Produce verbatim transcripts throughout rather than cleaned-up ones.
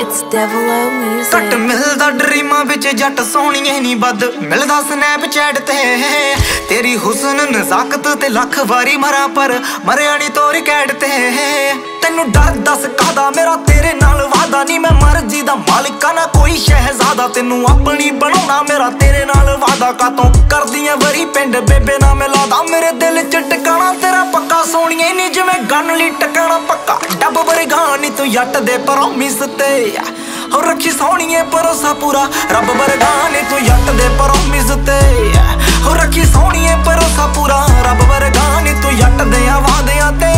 It's Devil O Music। ਘੱਟ ਮਿਲਦਾ ਡਰੀਮਾਂ ਵਿੱਚ ਜੱਟ ਸੋਹਣੀਏ ਨੀ ਵੱਧ ਮਿਲਦਾ ਸਨੈਪਚੈਟ ਤੇ ਤੇਰੀ ਹੁਸਨ ਨਜ਼ਾਕਤ ਤੇ ਲੱਖ ਵਾਰੀ ਮਰਾਂ ਪਰ ਮਰਿਆ ਨੀ ਤੋਰੀ ਕੈਟ ਤੇ ਤੈਨੂੰ ਡਰ ਦੱਸ ਕਾਦਾ ਮੇਰਾ ਤੇਰੇ ਨਾਲ ਵਾਦਾ ਨੀ ਮੈਂ ਮਰਜ਼ੀ ਦਾ ਮਾਲਿਕਾ ਨਾ ਕੋਈ ਸ਼ਹਿਜ਼ਾਦਾ ਤੈਨੂੰ ਆਪਣੀ ਬਣਾਉਣਾ ਮੇਰਾ ਤੇਰੇ ਨਾਲ ਵਾਦਾ ਕਾਤੋਂ ਕਰਦੀਆਂ ਵਰੀ ਪਿੰਡ ਬੇਬੇ ਨਾ ਮਿਲਾਦਾ ਮੇਰੇ ਦਿਲ ਚ ਟਿਕਾਣਾ ਤੇਰਾ ਪੱਕਾ ਸੋਹਣੀਏ ਨੀ ਜਿਵੇਂ ਗਨ ਲਈ ਟਿਕਾਣਾ ਪੱਕਾ ਡੱਬ ਵਰਗਾ ਨੀ ਤੂੰ ਜੱਟ ਦੇ ਪ੍ਰੋਮਿਸ ਤੇ ਹੋ ਰੱਖੀ ਸੋਹਣੀਏ ਭਰੋਸਾ ਪੂਰਾ ਰੱਬ ਵਰਗਾ ਨੀ ਤੂੰ ਜੱਟ ਦੇ ਪ੍ਰੋਮਿਸ ਤੇ ਹੋ ਰੱਖੀ ਸੋਹਣੀਏ ਭਰੋਸਾ ਪੂਰਾ ਰੱਬ ਵਰਗਾ ਨੀ ਤੂੰ ਜੱਟ ਦੇ ਵਾਅਦਿਆਂ ਤੇ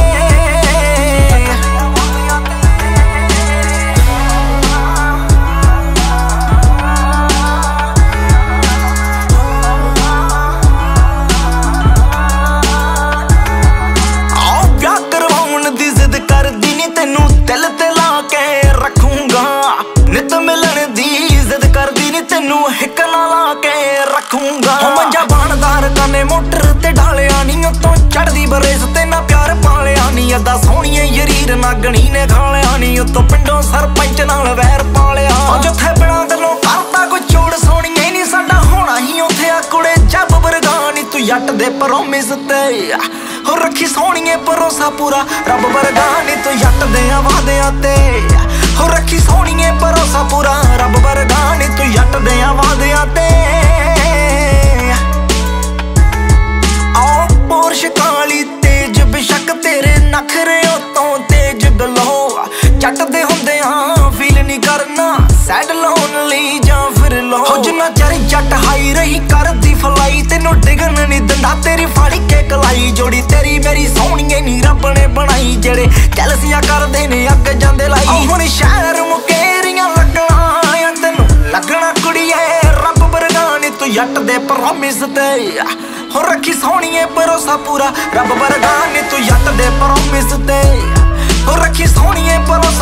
ਤੈਨੂੰ ਦਿਲ ਤੇ ਲਾ ਕੇ ਰੱਖੂੰਗਾ ਨਿਤ ਮਿਲਣ ਦੀ ਇੱਜ਼ਤ ਕਰਦੀ ਨੀ ਤੈਨੂੰ ਹਿੱਕ ਨਾ ਲਾ ਕੇ ਰੱਖੂੰਗਾ ਹੋ ਮੰਜਾ ਬਾਣਦਾਰ ਕਾਨੇ ਮੋਟਰ ਤੇ ਢਾਲਿਆ ਨੀ ਉਤੋਂ ਚੜਦੀ ਬਰੇਸ ਤੇ ਨਾ ਪਿਆਰ ਪਾਲਿਆ ਨੀ ਅੱਦਾ ਸੋਹਣੀਏ ਯਰੀਰ ਨਾਗਣੀ ਨੇ ਖਾਲਿਆ ਨੀ ਉਤੋਂ ਪਿੰਡੋਂ ਸਰਪੰਚ ਨਾਲ ਵੈਰ ਪਾਲਿਆ ਉਹ ਜਿੱਥੇ ਬਿਨਾਂ ਗੱਲੋਂ ਕਰਦਾ ਕੋਈ ਚੋੜ ਸੋਹਣੀਏ ਨੀ ਸਾਡਾ ਹੋਣਾ ਹੀ ਉੱਥੇ ਆ ਕੁੜੇ ਜੱਬ ਵਰਗਾ ਨੀ ਤੂੰ ਜੱਟ ਦੇ ਪ੍ਰੋਮਿਸ ਤੇ ਹੋ ਰੱਖੀ ਸੋਹਣੀਏ ਭਰੋਸਾ ਪੂਰਾ ਰੱਬ ਵਰਗਾ ਨੀ ਤੂੰ ਜੱਟ ਦੇ ਵਾਅਦਿਆਂ ਤੇ ਹੋ ਰੱਖੀ ਸੋਹਣੀਏ ਭਰੋਸਾ ਪੂਰਾ ਰੱਬ ਵਰਗਾ ਨੀ ਤੂੰ ਜੱਟ ਦੇ ਵਾਅਦਿਆਂ ਤੇ ਆਓ ਪੋਰਸ਼ ਕਾਲੀ ਤੇਜ ਬੇਸ਼ੱਕ ਤੇਰੇ ਨਖਰੇ ਤੋਂ ਤੇਜ ਗਲੋ ਜੱਟ ਦੇ ਹੁੰਦਿਆਂ ਫੀਲ ਨਹੀਂ ਕਰਨਾ ਸੈਡ ਲੋਨ ਲਈ ਜਾਂ ਫਿਰ ਲੋ ਹੋ ਜਿੰਨਾ ਚਿਰ ਜੱਟ ਹਾਈ ਰਹੀ ਕਰਦੀ ਫਲਾਈ ਤੈਨੂੰ ਡਿਗਣ ਨਹੀਂ ਦਿੰਦਾ ਤੇਰੀ ਫੜ ਕੇ ਕਲਾਈ ਜੋੜੀ ਤੇਰੀ ਮੇਰੀ ਸੋਹਣੀਏ ਨੀ ਰੱਬ ਨੇ ਬਣਾਈ ਜਿਹੜੇ ਜੈਲਸੀਆਂ ਕਰਦੇ ਨੇ ਅੱਗ ਜਾਂਦੇ ਲਾਈ ਹੁਣ ਸ਼ਹਿਰ ਮੁਕੇਰੀਆਂ ਲੱਗਣਾ ਆ ਤੈਨੂੰ ਲੱਗਣਾ ਕੁੜੀਏ ਰੱਬ ਵਰਗਾ ਨੀ ਤੂੰ ਜੱਟ ਦੇ ਪ੍ਰੋਮਿਸ ਤੇ ਹੋ ਰੱਖੀ ਸੋਹਣੀਏ ਭਰੋਸਾ ਪੂਰਾ ਰੱਬ ਵਰਗਾ ਨੀ ਤੂੰ ਜੱਟ ਦੇ ਪ੍ਰੋਮਿਸ ਤੇ ਹੋ ਰੱਖੀ ਸੋਹਣੀਏ ਭਰੋਸਾ